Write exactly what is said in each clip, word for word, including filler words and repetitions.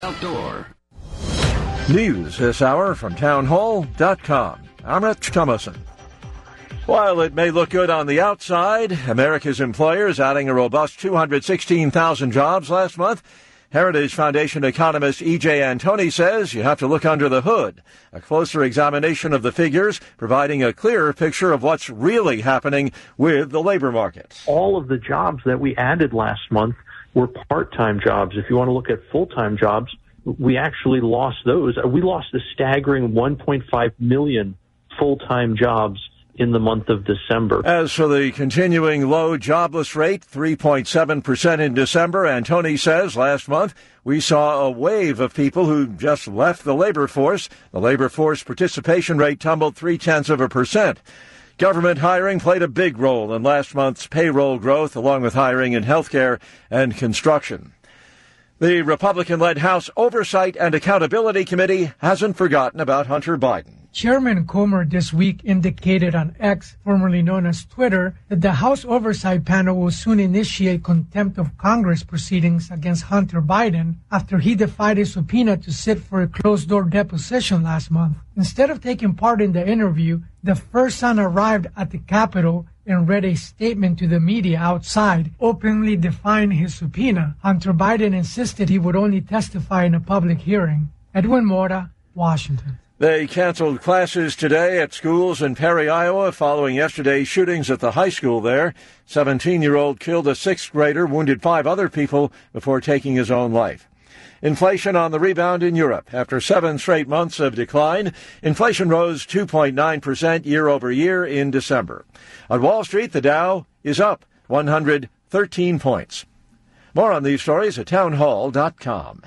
Outdoor. News this hour from townhall dot com. I'm Rich Thomason. While it may look good on the outside, America's employers adding a robust two hundred sixteen thousand jobs last month. Heritage Foundation economist E J Antoni says you have to look under the hood. A closer examination of the figures, providing a clearer picture of what's really happening with the labor market. All of the jobs that we added last month were part-time jobs. If you want to look at full-time jobs, we actually lost those. We lost a staggering one point five million full-time jobs in the month of December. As for the continuing low jobless rate, three point seven percent in December, Antoni says last month we saw a wave of people who just left the labor force. The labor force participation rate tumbled three-tenths of a percent. Government hiring played a big role in last month's payroll growth, along with hiring in healthcare and construction. The Republican-led House Oversight and Accountability Committee hasn't forgotten about Hunter Biden. Chairman Comer this week indicated on X, formerly known as Twitter, that the House Oversight Panel will soon initiate contempt of Congress proceedings against Hunter Biden after he defied a subpoena to sit for a closed-door deposition last month. Instead of taking part in the interview, the first son arrived at the Capitol and read a statement to the media outside, openly defying his subpoena. Hunter Biden insisted he would only testify in a public hearing. Edwin Mora, Washington. They canceled classes today at schools in Perry, Iowa, following yesterday's shootings at the high school there. seventeen-year-old killed a sixth grader, wounded five other people before taking his own life. Inflation on the rebound in Europe. After seven straight months of decline, inflation rose two point nine percent year over year in December. On Wall Street, the Dow is up one hundred thirteen points. More on these stories at townhall dot com.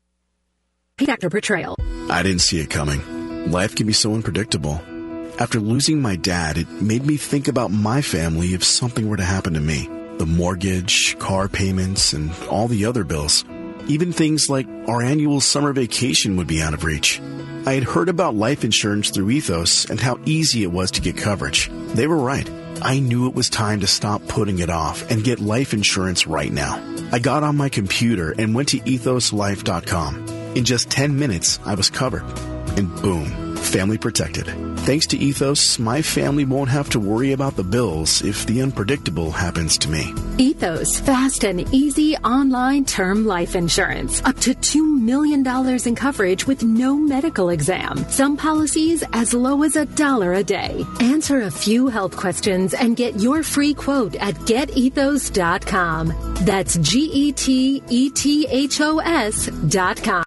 Doctor Portrayal. I didn't see it coming. Life can be so unpredictable. After losing my dad, it made me think about my family if something were to happen to me. The mortgage, car payments, and all the other bills. Even things like our annual summer vacation would be out of reach. I had heard about life insurance through Ethos and how easy it was to get coverage. They were right. I knew it was time to stop putting it off and get life insurance right now. I got on my computer and went to ethos life dot com. In just ten minutes, I was covered. And boom, family protected. Thanks to Ethos, my family won't have to worry about the bills if the unpredictable happens to me. Ethos, fast and easy online term life insurance. Up to two million dollars in coverage with no medical exam. Some policies as low as a dollar a day. Answer a few health questions and get your free quote at get ethos dot com. That's G E T E T H O S dot com.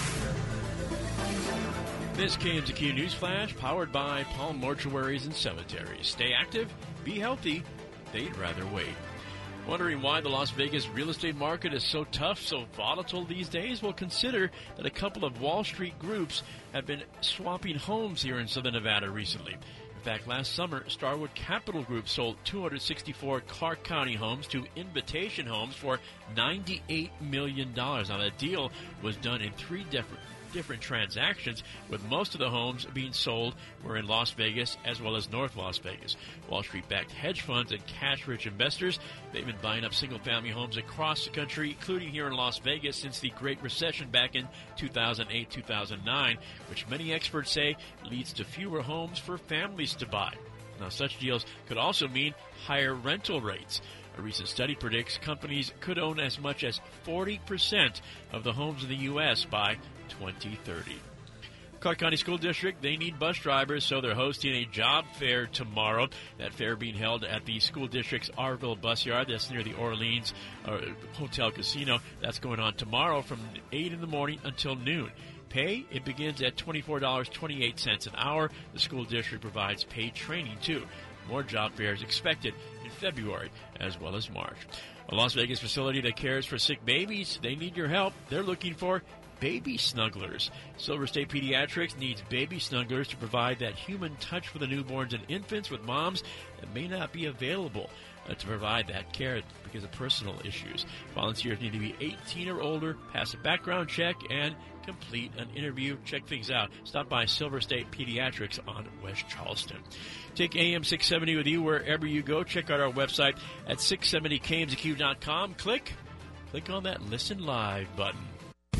This K M Z Q News Flash, powered by Palm Mortuaries and Cemeteries. Stay active, be healthy, they'd rather wait. Wondering why the Las Vegas real estate market is so tough, so volatile these days? Well, consider that a couple of Wall Street groups have been swapping homes here in Southern Nevada recently. In fact, last summer, Starwood Capital Group sold two hundred sixty-four Clark County homes to Invitation Homes for ninety-eight million dollars. Now, that deal was done in three different different transactions, with most of the homes being sold were in Las Vegas as well as North Las Vegas. Wall Street-backed hedge funds and cash-rich investors, they've been buying up single-family homes across the country, including here in Las Vegas, since the Great Recession back in two thousand eight, two thousand nine, which many experts say leads to fewer homes for families to buy. Now, such deals could also mean higher rental rates. A recent study predicts companies could own as much as forty percent of the homes in the U S by twenty thirty. Clark County School District, they need bus drivers, so they're hosting a job fair tomorrow. That fair being held at the school district's Arville Bus Yard. That's near the Orleans uh, Hotel Casino. That's going on tomorrow from eight in the morning until noon. Pay, it begins at twenty-four dollars and twenty-eight cents an hour. The school district provides paid training, too. More job fairs expected in February as well as March. A Las Vegas facility that cares for sick babies, they need your help. They're looking for baby snugglers. Silver State Pediatrics needs baby snugglers to provide that human touch for the newborns and infants with moms that may not be available uh, to provide that care because of personal issues. Volunteers need to be eighteen or older, pass a background check, and complete an interview. Check things out. Stop by Silver State Pediatrics on West Charleston. Take A M six seventy with you wherever you go. Check out our website at six seventy K M Z Q dot com. Click, click on that Listen Live button.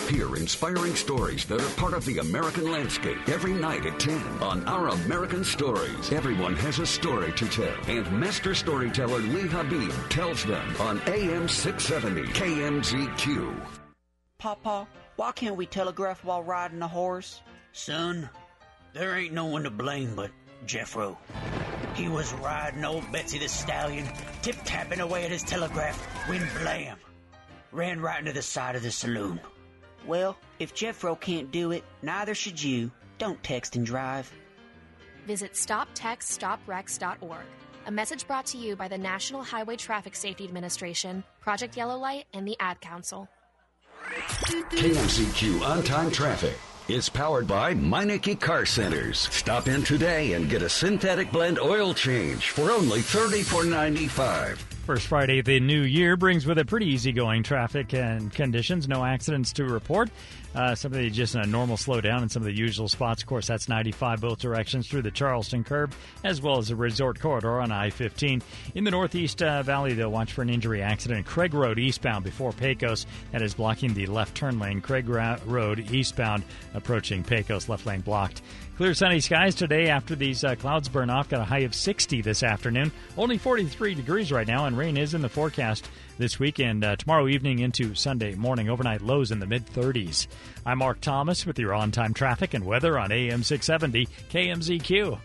Hear inspiring stories that are part of the American landscape every night at ten on Our American Stories. Everyone has a story to tell, and master storyteller Lee Habib tells them on A M six seventy K M Z Q. Papa, why can't we telegraph while riding a horse? Son, there ain't no one to blame but Jeffro. He was riding old Betsy the Stallion, tip-tapping away at his telegraph, when blam, ran right into the side of the saloon. Well, if Jeffro can't do it, neither should you. Don't text and drive. Visit stop text stop wrecks dot org. A message brought to you by the National Highway Traffic Safety Administration, Project Yellow Light, and the Ad Council. K M Z Q On-Time Traffic is powered by Meineke Car Centers. Stop in today and get a synthetic blend oil change for only thirty-four ninety-five. First Friday of the new year brings with it pretty easygoing traffic and conditions. No accidents to report. Uh, some of the just a normal slowdown in some of the usual spots. Of course, that's ninety-five both directions through the Charleston curb, as well as the resort corridor on I fifteen. In the Northeast uh, Valley, they'll watch for an injury accident. Craig Road eastbound before Pecos. That is blocking the left turn lane. Craig Road eastbound approaching Pecos, left lane blocked. Clear sunny skies today after these uh, clouds burn off. Got a high of sixty this afternoon. Only forty-three degrees right now, and rain is in the forecast this weekend. Uh, tomorrow evening into Sunday morning. Overnight lows in the mid-thirties. I'm Mark Thomas with your on-time traffic and weather on A M six seventy K M Z Q.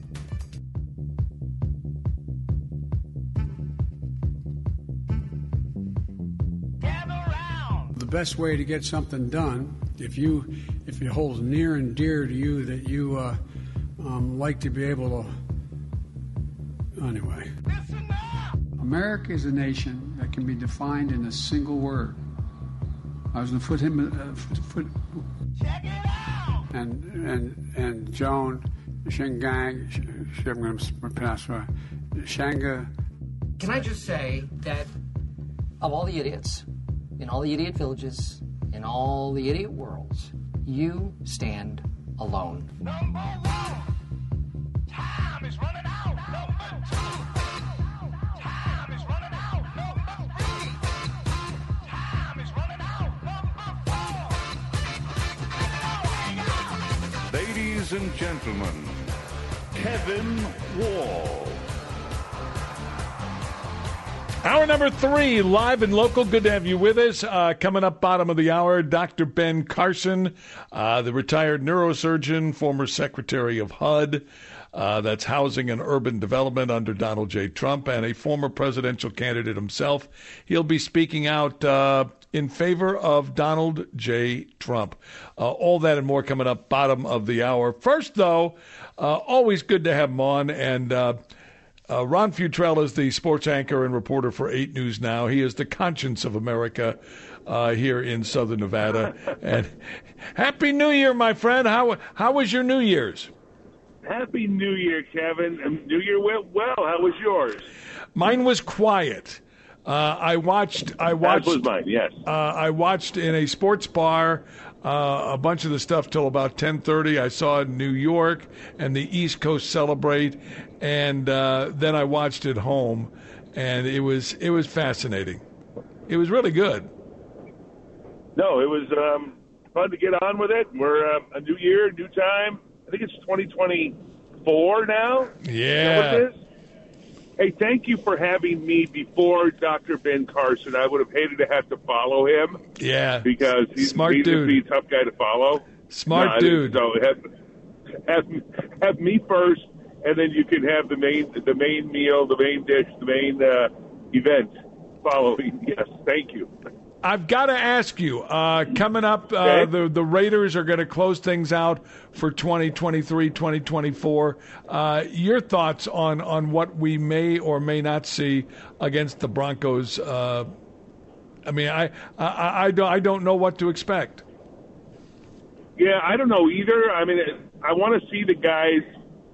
The best way to get something done, if you if it holds near and dear to you that you uh, um, like to be able to, anyway. America is a nation that can be defined in a single word. I was going to put him, uh, foot, foot, check it out. And and and Joan Shengang, I'm going to pronounce it, Shanga. Can I just say that of all the idiots in all the idiot villages, in all the idiot worlds, you stand alone. Number one, time is running out. Number two, time is running out. Number three, time is running out. Number four. Ladies and gentlemen, Kevin Wall. Hour number three, live and local. Good to have you with us. Uh, coming up bottom of the hour, Doctor Ben Carson, uh, the retired neurosurgeon, former secretary of H U D, uh, that's Housing and Urban Development under Donald J. Trump, and a former presidential candidate himself. He'll be speaking out uh, in favor of Donald J. Trump. Uh, all that and more coming up bottom of the hour. First, though, uh, always good to have him on, and uh, Uh, Ron Futrell is the sports anchor and reporter for eight News Now. He is the conscience of America uh, here in Southern Nevada. And Happy New Year, my friend. How how was your New Year's? Happy New Year, Kevin. New Year went well. How was yours? Mine was quiet. Uh, I watched. I watched. That was mine. Yes. Uh, I watched in a sports bar uh, a bunch of the stuff till about ten thirty. I saw New York and the East Coast celebrate, and uh, then I watched it home, and it was it was fascinating. It was really good. No, it was um, fun to get on with it. We're uh, a new year, new time. I think it's twenty twenty-four now. Yeah. Is that what it is? Hey, thank you for having me before Doctor Ben Carson. I would have hated to have to follow him. Yeah. Because he's, Smart he's dude. a tough guy to follow. Smart no, dude. So have, have, have me first, and then you can have the main the main meal, the main dish, the main uh, event following. Yes, thank you. I've got to ask you, uh, coming up, uh, okay. the, the Raiders are going to close things out for twenty twenty-three, twenty twenty-four. Uh, your thoughts on, on what we may or may not see against the Broncos? Uh, I mean, I, I, I, don't, I don't know what to expect. Yeah, I don't know either. I mean, I want to see the guys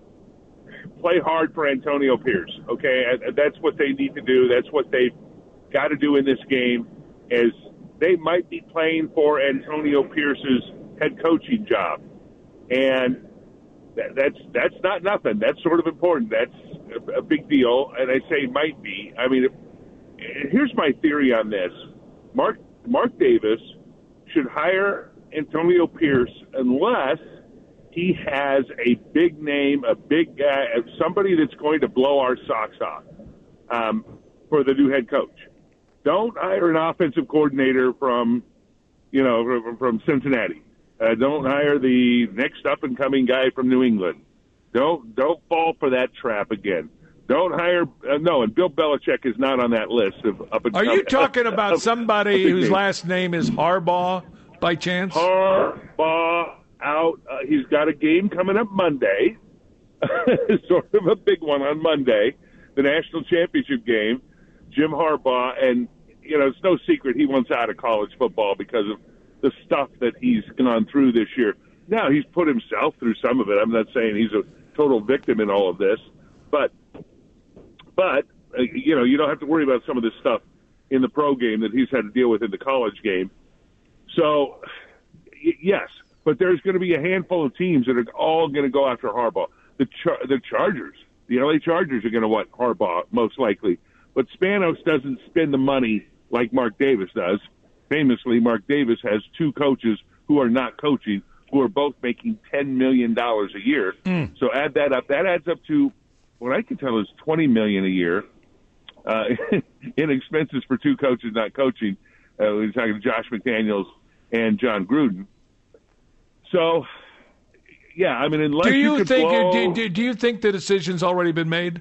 play hard for Antonio Pierce, okay? That's what they need to do. That's what they've got to do in this game. Is they might be playing for Antonio Pierce's head coaching job, and that, that's that's not nothing. That's sort of important. That's a, a big deal, and I say might be. I mean, if, here's my theory on this: Mark Mark Davis should hire Antonio Pierce unless he has a big name, a big guy, somebody that's going to blow our socks off um, for the new head coach. Don't hire an offensive coordinator from, you know, from, from Cincinnati. Uh, don't hire the next up-and-coming guy from New England. Don't don't fall for that trap again. Don't hire uh, no, and Bill Belichick is not on that list of up and Are you talking about of, somebody of whose names. last name is Harbaugh by chance? Harbaugh out. Uh, he's got a game coming up Monday, sort of a big one on Monday, the national championship game. Jim Harbaugh, and you know it's no secret he wants out of college football because of the stuff that he's gone through this year. Now he's put himself through some of it. I'm not saying he's a total victim in all of this, but but uh, you know you don't have to worry about some of this stuff in the pro game that he's had to deal with in the college game. So y- yes, but there's going to be a handful of teams that are all going to go after Harbaugh. The Char- the Chargers, the L A Chargers are going to want Harbaugh most likely, but Spanos doesn't spend the money like Mark Davis does. Famously, Mark Davis has two coaches who are not coaching, who are both making ten million dollars a year. Mm. So add that up. That adds up to what I can tell is twenty million dollars a year uh, in expenses for two coaches not coaching. Uh, we're talking to Josh McDaniels and John Gruden. So, yeah, I mean, unless do you, you could think blow... do, do, do you think the decision's already been made?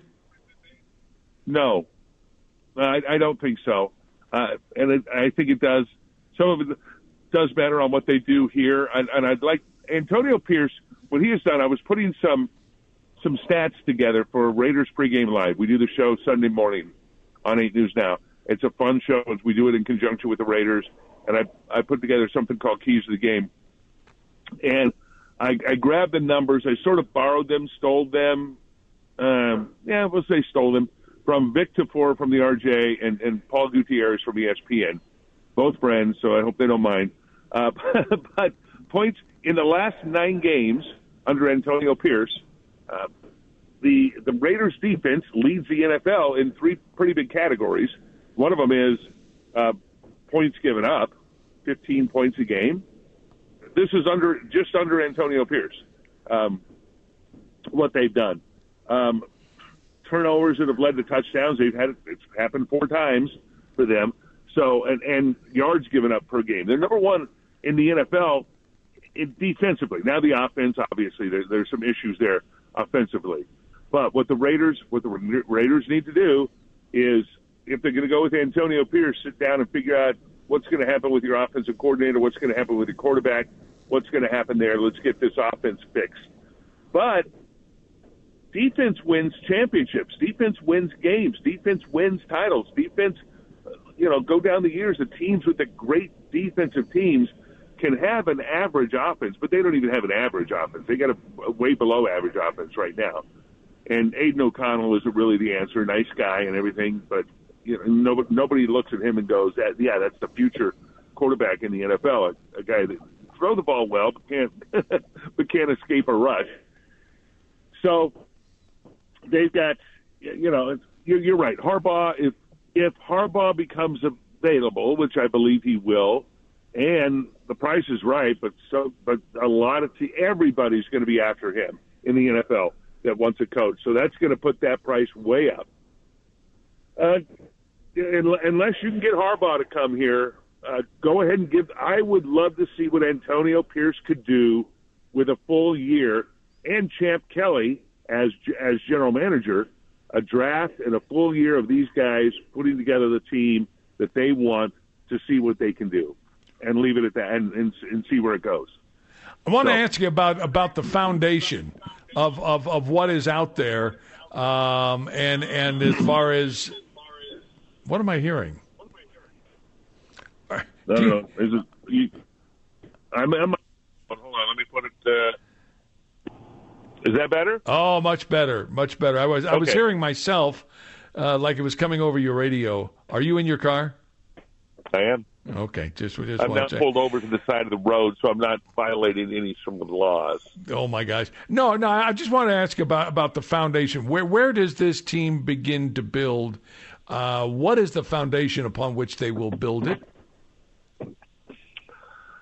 No, I, I don't think so. Uh, and it, I think it does. Some of it does better on what they do here. And, and I'd like Antonio Pierce, what he has done, I was putting some some stats together for Raiders Pregame Live. We do the show Sunday morning on eight News Now. It's a fun show. We do it in conjunction with the Raiders. And I, I put together something called Keys to the Game. And I, I grabbed the numbers. I sort of borrowed them, stole them. Um, yeah, we'll say stole them. From Vic Tafur from the R J and, and Paul Gutierrez from E S P N. Both friends, so I hope they don't mind. Uh, but points in the last nine games under Antonio Pierce, uh, the the Raiders defense leads the N F L in three pretty big categories. One of them is uh, points given up, fifteen points a game. This is under just under Antonio Pierce, um, what they've done. Um, turnovers that have led to touchdowns, they've had it's happened four times for them. So and, and yards given up per game. They're number one in the N F L in defensively. Now the offense, obviously, there, there's some issues there offensively. But what the Raiders, what the Raiders need to do is, if they're going to go with Antonio Pierce, sit down and figure out what's going to happen with your offensive coordinator, what's going to happen with your quarterback, what's going to happen there. Let's get this offense fixed. But defense wins championships. Defense wins games. Defense wins titles. Defense, you know, go down the years. The teams with the great defensive teams can have an average offense, but they don't even have an average offense. They got a, a way below average offense right now. And Aiden O'Connell isn't really the answer. Nice guy and everything, but you know, nobody, nobody looks at him and goes, "Yeah, that's the future quarterback in the N F L." A, a guy that throw the ball well, but can't but can't escape a rush. So they've got, you know, you're, you're right. Harbaugh, if if Harbaugh becomes available, which I believe he will, and the price is right, but so but a lot of te- everybody's going to be after him in the N F L that wants a coach. So that's going to put that price way up. Uh, unless you can get Harbaugh to come here, uh, go ahead and give. I would love to see what Antonio Pierce could do with a full year and Champ Kelly as as general manager, a draft and a full year of these guys putting together the team that they want to see what they can do, and leave it at that, and and, and see where it goes. I want so. to ask you about about the foundation of of, of what is out there, um, and and as far as what am I hearing? No, no, no. Is it? You, I'm, I'm. Hold on. Let me put it. Uh, is that better? Oh, much better, much better. I was I was Okay. hearing myself uh, like it was coming over your radio. Are you in your car? I am. Okay, just just I'm want not to check. pulled over to the side of the road, so I'm not violating any from the laws. Oh my gosh! No, no. I just want to ask about about the foundation. Where where does this team begin to build? Uh, what is the foundation upon which they will build it?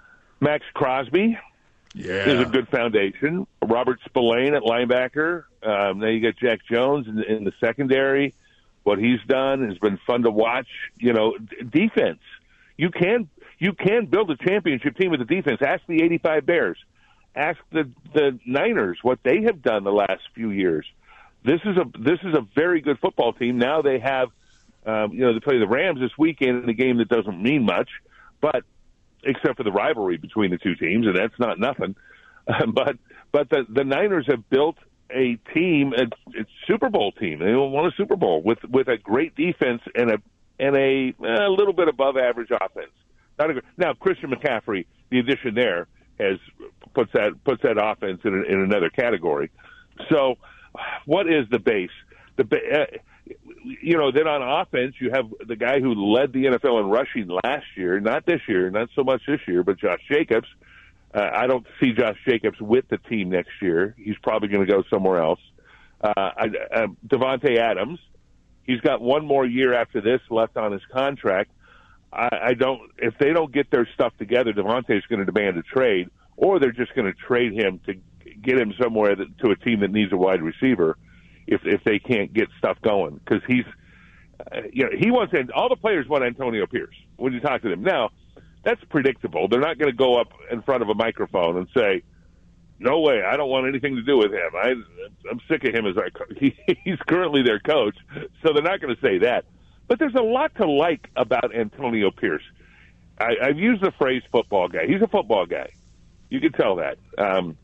Max Crosby yeah. is a good foundation. Robert Spillane at linebacker. Um, now you got Jack Jones in, in the secondary. What he's done has been fun to watch. You know, d- defense. You can you can build a championship team with the defense. Ask the eighty-five Bears. Ask the the Niners what they have done the last few years. This is a this is a very good football team. Now they have, um, you know, they play the Rams this weekend in a game that doesn't mean much, but except for the rivalry between the two teams, and that's not nothing. Uh, but but the the Niners have built a team, a, a Super Bowl team. They won a Super Bowl with with a great defense and a and a, a little bit above average offense. Not a, now Christian McCaffrey, the addition there has puts that puts that offense in, in another category. So, what is the base? The uh, you know, then on offense you have the guy who led the N F L in rushing last year, not this year, not so much this year, but Josh Jacobs. Uh, I don't see Josh Jacobs with the team next year. He's probably going to go somewhere else. Uh, I, uh, Devontae Adams, he's got one more year after this left on his contract. I, I don't. If they don't get their stuff together, Devontae's going to demand a trade, or they're just going to trade him to get him somewhere that, to a team that needs a wide receiver. If if they can't get stuff going, because he's, uh, you know, he wants all the players want Antonio Pierce when you talk to them now. That's predictable. They're not going to go up in front of a microphone and say, no way, I don't want anything to do with him. I, I'm sick of him as our coach. He, he's currently their coach, so they're not going to say that. But there's a lot to like about Antonio Pierce. I, I've used the phrase football guy. He's a football guy. You can tell that. Um,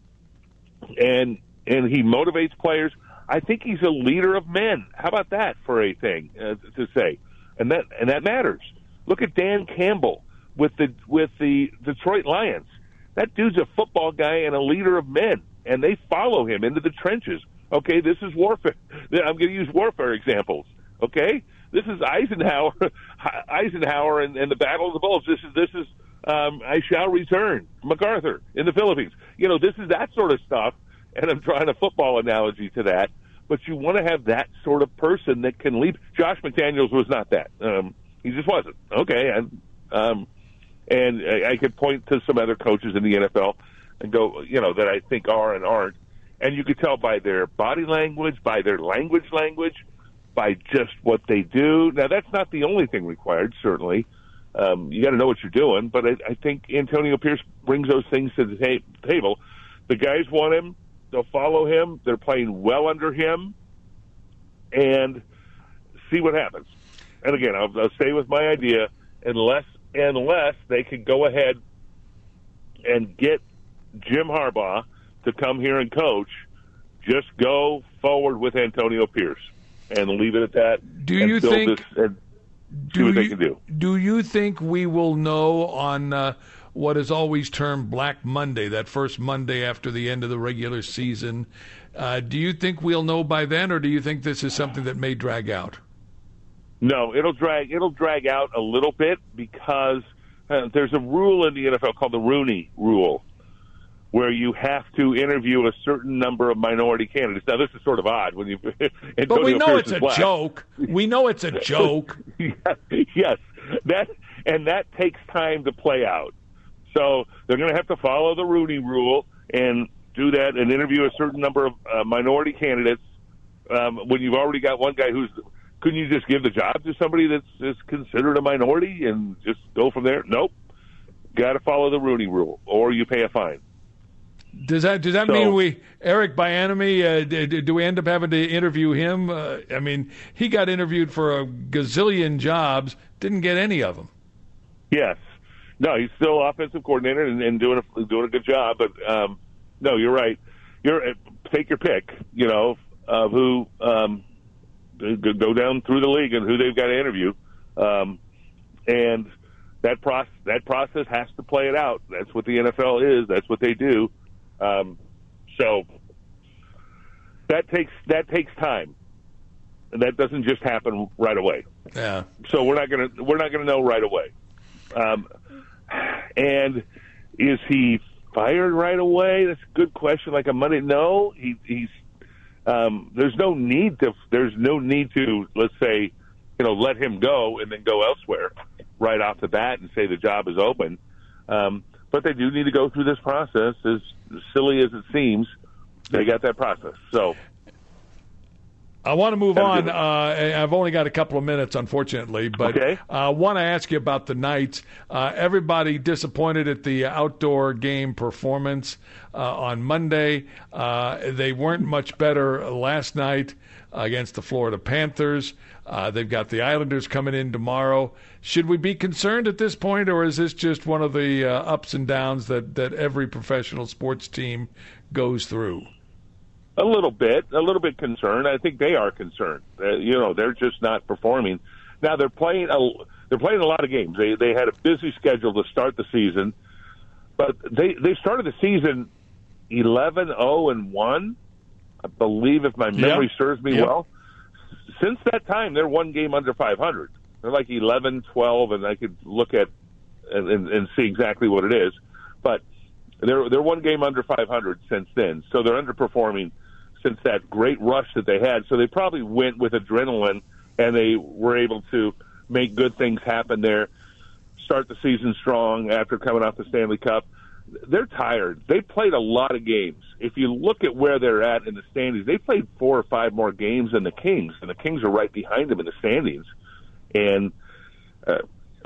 and and he motivates players. I think he's a leader of men. How about that for a thing uh, to say? And that and that matters. Look at Dan Campbell with the with the Detroit Lions. That dude's a football guy and a leader of men, and they follow him into the trenches. Okay, this is warfare. I'm going to use warfare examples. Okay, this is Eisenhower, Eisenhower, and, and the Battle of the Bulge. This is this is um, I Shall Return, MacArthur in the Philippines. You know, this is that sort of stuff, and I'm drawing a football analogy to that. But you want to have that sort of person that can lead. Josh McDaniels was not that. Um, he just wasn't. Okay, and um, and I, I could point to some other coaches in the N F L and go, you know, that I think are and aren't. And you could tell by their body language, by their language language, by just what they do. Now, that's not the only thing required, certainly. Um, you got to know what you're doing. But I, I think Antonio Pierce brings those things to the ta- table. The guys want him. They'll follow him. They're playing well under him. And see what happens. And again, I'll, I'll stay with my idea. Unless, unless they can go ahead and get Jim Harbaugh to come here and coach, just go forward with Antonio Pierce and leave it at that. Do and you build think? This and see do what they you, can do. Do you think we will know on uh, what is always termed Black Monday, that first Monday after the end of the regular season? Uh, do you think we'll know by then, or do you think this is something that may drag out? No, it'll drag. It'll drag out a little bit because uh, there's a rule in the N F L called the Rooney Rule, where you have to interview a certain number of minority candidates. Now, this is sort of odd when you. But we know Pierce it's is a black. joke. We know it's a joke. Yes, that and that takes time to play out. So they're going to have to follow the Rooney Rule and do that and interview a certain number of uh, minority candidates. Um, when you've already got one guy who's. Couldn't you just give the job to somebody that's, that's considered a minority and just go from there? Nope. Got to follow the Rooney Rule, or you pay a fine. Does that does that So- mean we Eric Bieniemy? Uh, do, do we end up having to interview him? Uh, I mean, he got interviewed for a gazillion jobs, didn't get any of them. Yes. No, he's still offensive coordinator and, and doing a doing a good job. But um, no, you're right. You're take your pick. You know of who. Um, go down through the league and who they've got to interview, um, and that process that process has to play it out. That's what the N F L is. That's what they do. Um, so that takes that takes time, and that doesn't just happen right away. Yeah. So we're not gonna we're not gonna know right away. Um, and is he fired right away? That's a good question. Like a Monday, no, he, he's. Um, there's no need to. There's no need to. Let's say, you know, let him go and then go elsewhere right off the bat and say the job is open. Um, but they do need to go through this process. As silly as it seems, they got that process. So I want to move on. Uh, I've only got a couple of minutes, unfortunately, but I okay. uh, want to ask you about the Knights. Uh, everybody disappointed at the outdoor game performance uh, on Monday. Uh, they weren't much better last night against the Florida Panthers. Uh, they've got the Islanders coming in tomorrow. Should we be concerned at this point, or is this just one of the uh, ups and downs that, that every professional sports team goes through? A little bit, a little bit concerned. I think they are concerned. Uh, you know, they're just not performing. Now they're playing a they're playing a lot of games. They they had a busy schedule to start the season, but they they started the season eleven oh and one, I believe, if my memory yep. serves me yep. well. Since that time, they're one game under five hundred. They're like eleven, twelve, and I could look at and, and, and see exactly what it is. But they're they're one game under five hundred since then, so they're underperforming since that great rush that they had. So they probably went with adrenaline, and they were able to make good things happen there, start the season strong after coming off the Stanley Cup. They're tired. They played a lot of games. If you look at where they're at in the standings, they played four or five more games than the Kings, and the Kings are right behind them in the standings. And uh,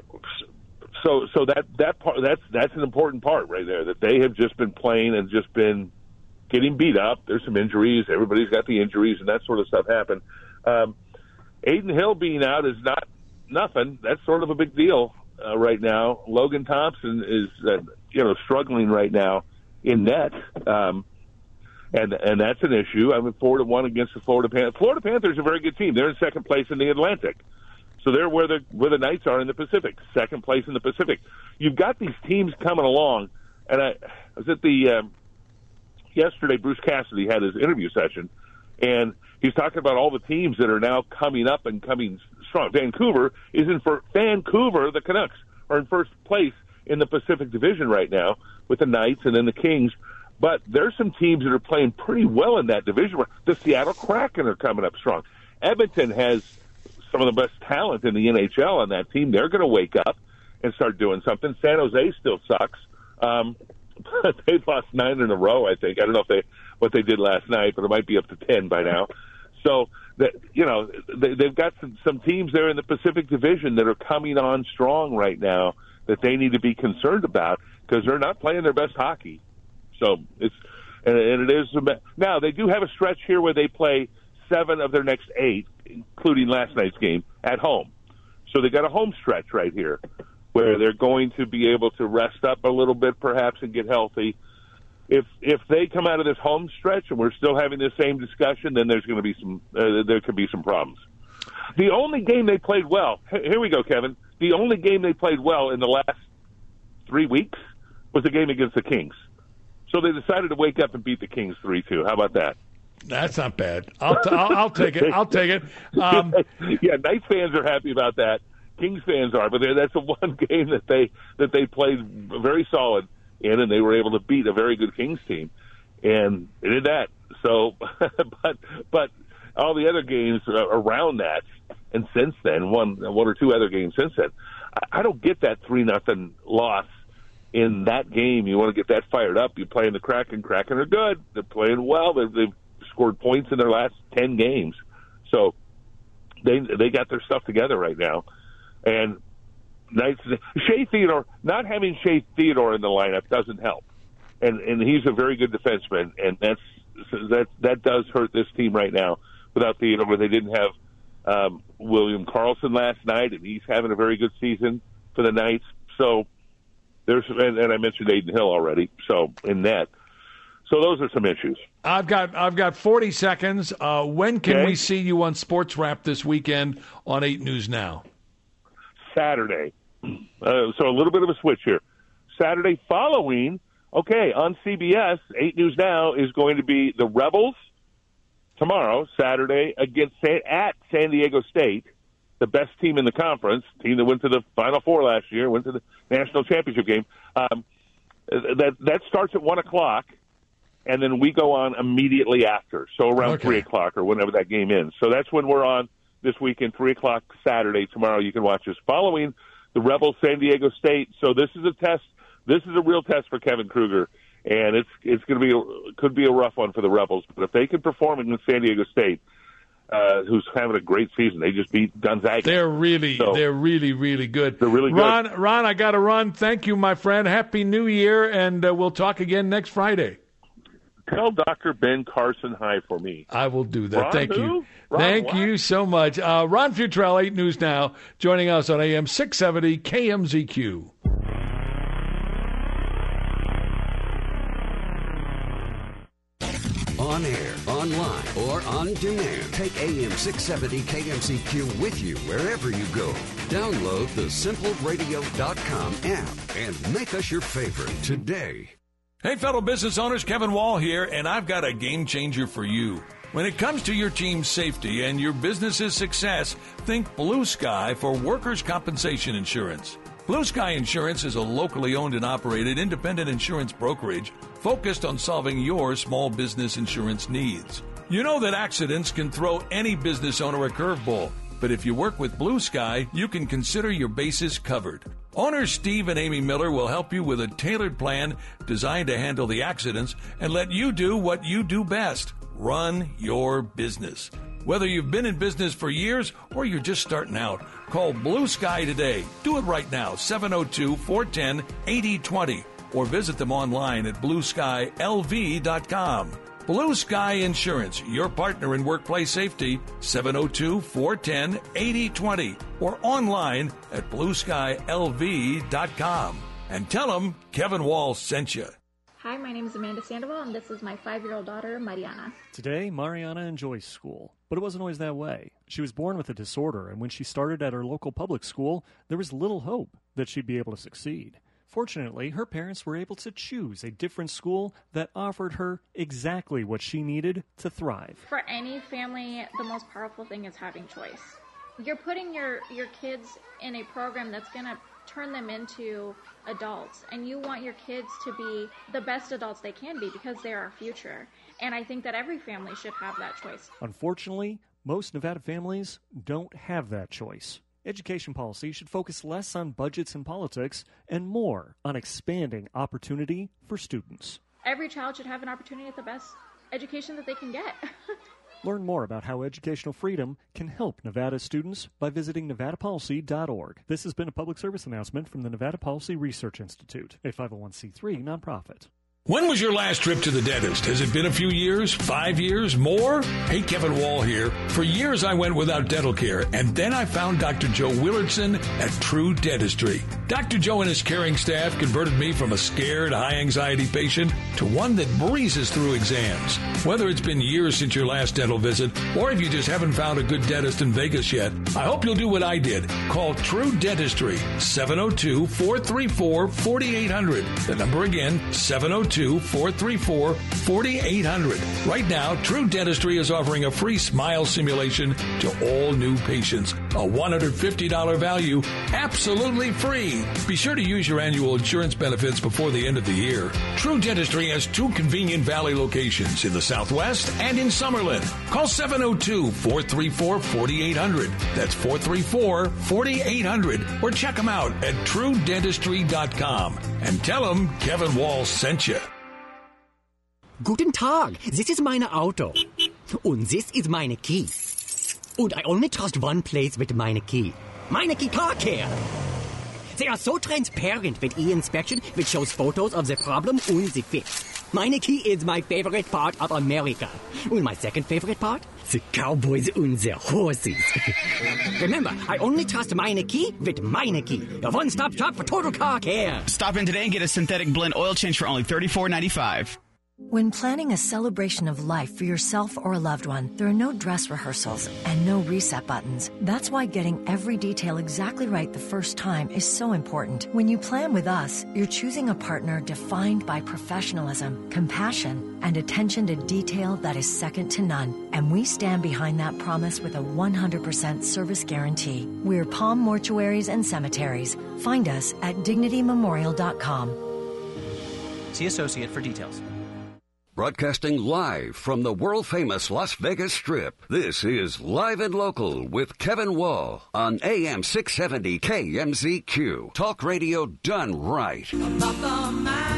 so, so that that part that's that's an important part right there. That they have just been playing and just been getting beat up. There's some injuries. Everybody's got the injuries, and that sort of stuff happened. Um, Aiden Hill being out is not nothing. That's sort of a big deal uh, right now. Logan Thompson is, uh, you know, struggling right now in net, um, and and that's an issue. I mean, four to one against the Florida Panthers. Florida Panthers are a very good team. They're in second place in the Atlantic, so they're where the where the Knights are in the Pacific, second place in the Pacific. You've got these teams coming along, and I, I was at the. Um, Yesterday, Bruce Cassidy had his interview session, and he's talking about all the teams that are now coming up and coming strong. Vancouver is in for Vancouver. The Canucks are in first place in the Pacific Division right now with the Knights and then the Kings. But there's some teams that are playing pretty well in that division. The Seattle Kraken are coming up strong. Edmonton has some of the best talent in the N H L on that team. They're going to wake up and start doing something. San Jose still sucks. Um, They've lost nine in a row, I think. I don't know if they what they did last night, but it might be up to ten by now. So, that, you know, they, they've got some, some teams there in the Pacific Division that are coming on strong right now that they need to be concerned about because they're not playing their best hockey. So it's and, and it is now they do have a stretch here where they play seven of their next eight, including last night's game, at home. So they got a home stretch right here, where they're going to be able to rest up a little bit perhaps and get healthy. If if they come out of this home stretch and we're still having the same discussion, then there's going to be some uh, there could be some problems. The only game they played well, here we go, Kevin, the only game they played well in the last three weeks was the game against the Kings. So they decided to wake up and beat the Kings three two. How about that? That's not bad. I'll, t- I'll, I'll take it. I'll take it. Um, yeah, Knights fans are happy about that. Kings fans are, but that's the one game that they that they played very solid in, and they were able to beat a very good Kings team, and they did that. So, but but all the other games around that, and since then, one one or two other games since then, I, I don't get that three nothing loss in that game. You want to get that fired up. You're playing the Kraken. Kraken are good. They're playing well. They've, they've scored points in their last ten games, so they they got their stuff together right now. And Knights, Shea Theodore, not having Shea Theodore in the lineup doesn't help, and and he's a very good defenseman, and that's that that does hurt this team right now. Without Theodore, they didn't have um, William Karlsson last night, and he's having a very good season for the Knights. So there's, and, and I mentioned Aiden Hill already. So in that, so those are some issues. I've got I've got forty seconds. Uh, when can okay. we see you on Sports Wrap this weekend on eight News Now? Saturday. Uh, so a little bit of a switch here. Saturday following, okay, on C B S, eight News Now is going to be the Rebels tomorrow, Saturday, against at San Diego State, the best team in the conference, team that went to the Final Four last year, went to the national championship game. Um, that that starts at one o'clock, and then we go on immediately after, so around okay. three o'clock or whenever that game ends. So that's when we're on this weekend, three o'clock Saturday. Tomorrow you can watch us following the Rebels San Diego State. So this is a test this is a real test for Kevin Kruger, and it's it's going to be a, could be a rough one for the Rebels. But if they can perform against San Diego State, uh, who's having a great season, they just beat Gonzaga. They're really, so, they're really, really good. They're really good. Ron, Ron, I got to run. Thank you, my friend. Happy New Year, and uh, we'll talk again next Friday. Tell Doctor Ben Carson hi for me. I will do that. Ron Thank who? you. Ron Thank what? you so much. Uh, Ron Futrell, eight News Now, joining us on A M six seventy K M Z Q. On air, online, or on demand. Take A M six seventy K M Z Q with you wherever you go. Download the simple radio dot com app and make us your favorite today. Hey, fellow business owners, Kevin Wall here, and I've got a game changer for you. When it comes to your team's safety and your business's success, think Blue Sky for workers' compensation insurance. Blue Sky Insurance is a locally owned and operated independent insurance brokerage focused on solving your small business insurance needs. You know that accidents can throw any business owner a curveball, but if you work with Blue Sky, you can consider your bases covered. Owners Steve and Amy Miller will help you with a tailored plan designed to handle the accidents and let you do what you do best, run your business. Whether you've been in business for years or you're just starting out, call Blue Sky today. Do it right now, seven oh two, four one zero, eight oh two oh, or visit them online at blue sky l v dot com. Blue Sky Insurance, your partner in workplace safety, seven oh two, four one zero, eight oh two oh, or online at blue sky l v dot com. And tell them Kevin Wall sent you. Hi, my name is Amanda Sandoval, and this is my five-year-old daughter, Mariana. Today, Mariana enjoys school, but it wasn't always that way. She was born with a disorder, and when she started at her local public school, there was little hope that she'd be able to succeed. Fortunately, her parents were able to choose a different school that offered her exactly what she needed to thrive. For any family, the most powerful thing is having choice. You're putting your, your kids in a program that's going to turn them into adults, and you want your kids to be the best adults they can be because they're our future. And I think that every family should have that choice. Unfortunately, most Nevada families don't have that choice. Education policy should focus less on budgets and politics and more on expanding opportunity for students. Every child should have an opportunity at the best education that they can get. Learn more about how educational freedom can help Nevada students by visiting nevada policy dot org. This has been a public service announcement from the Nevada Policy Research Institute, a five oh one c three nonprofit. When was your last trip to the dentist? Has it been a few years? Five years? More? Hey, Kevin Wall here. For years I went without dental care, and then I found Doctor Joe Willardson at True Dentistry. Doctor Joe and his caring staff converted me from a scared, high-anxiety patient to one that breezes through exams. Whether it's been years since your last dental visit, or if you just haven't found a good dentist in Vegas yet, I hope you'll do what I did. Call True Dentistry, seven oh two, four three four, four eight zero zero. The number again, seven oh two, four three four, four eight zero zero. Right now, True Dentistry is offering a free smile simulation to all new patients. A one hundred fifty dollars value, absolutely free. Be sure to use your annual insurance benefits before the end of the year. True Dentistry has two convenient Valley locations in the Southwest and in Summerlin. Call seven oh two, four three four, four eight zero zero. That's four three four, four eight zero zero. Or check them out at true dentistry dot com and tell them Kevin Wall sent you. Guten Tag, this is meine Auto. Und this is meine key. And I only trust one place with meine key. Meineke Car Care. They are so transparent with e-inspection, which shows photos of the problem and the fix. Meineke is my favorite part of America. And my second favorite part? The cowboys and the horses. Remember, I only trust Meineke with Meineke, the one-stop shop for total car care. Stop in today and get a synthetic blend oil change for only thirty-four ninety-five. When planning a celebration of life for yourself or a loved one, there are no dress rehearsals and no reset buttons. That's why getting every detail exactly right the first time is so important. When you plan with us, you're choosing a partner defined by professionalism, compassion, and attention to detail that is second to none. And we stand behind that promise with a one hundred percent service guarantee. We're Palm Mortuaries and Cemeteries. Find us at dignity memorial dot com. See associate for details. Broadcasting live from the world-famous Las Vegas Strip, this is Live and Local with Kevin Wall on A M six seventy K M Z Q. Talk radio done right. About the man.